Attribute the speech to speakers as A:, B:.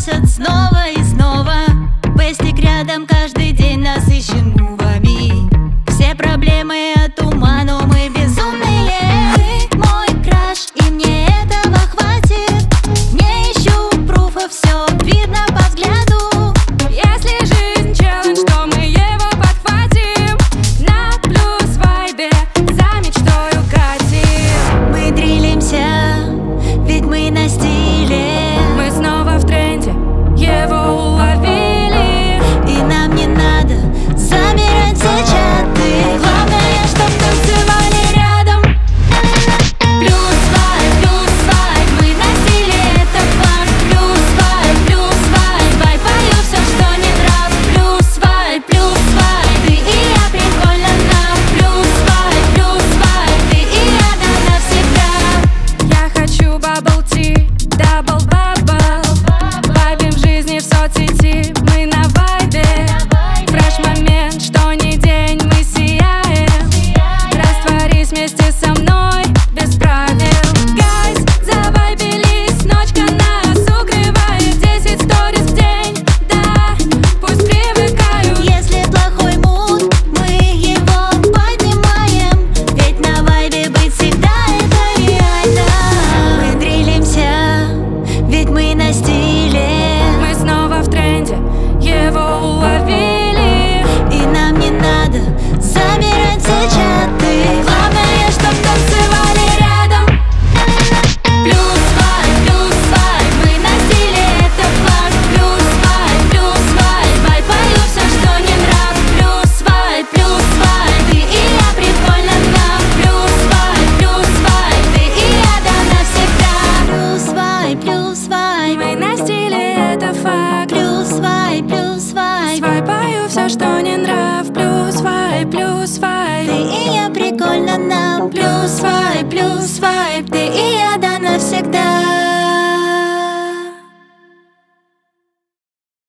A: просят снова и снова. Бэстик рядом каждый день насыщен мувами. Все проблемы от ума, но мы безумные. Ты мой краш, и мне этого хватит. Не ищу пруфа, все видно по взгляду.
B: Если жизнь челлендж, то мы его подхватим. На плюс вайбе за мечтою катим.
A: Мы дрилимся, ведь мы на стиле.
B: Мы снова в тренде, его уловили.
A: И нам не надо замерять все чаты. Главное, чтоб танцевали рядом. Плюс вайб, мы на стиле, это факт. Плюс вайб, пою все, что не нрав. Плюс вайб, ты и я, прикольно нам. Плюс вайб, ты и я, да навсегда.
B: Я хочу бабл ти, дабл бабл. Вайбим в жизни в соцсети, мы на вайбе. Фреш момент, что ни день мы сияем. Растворись вместе со мной без правил. Гайз, завайбились, ночка нас укрывает. 10 сториз в день, да, пусть привыкают.
A: Если плохой муд, мы его поднимаем. Ведь на вайбе быть всегда это реально. Мы дрилимся, ведь мы на стиле.
B: Мы снова в тренде, его уловили.
A: И нам не надо замерять все чаты. Главное, чтоб танцевали рядом. Плюс вайб, мы на стиле, это факт. Плюс вайб, пою все, что не нрав. Плюс вайб, ты и я, прикольно нам. Плюс вайб, ты и я, да навсегда. Плюс вайб,
B: Мы на стиле, это факт.
A: плюс вайб.
B: Свайпаю все, что не нрав. Плюс вайб.
A: Ты и я, прикольно нам. Плюс вайб, ты и я, да навсегда.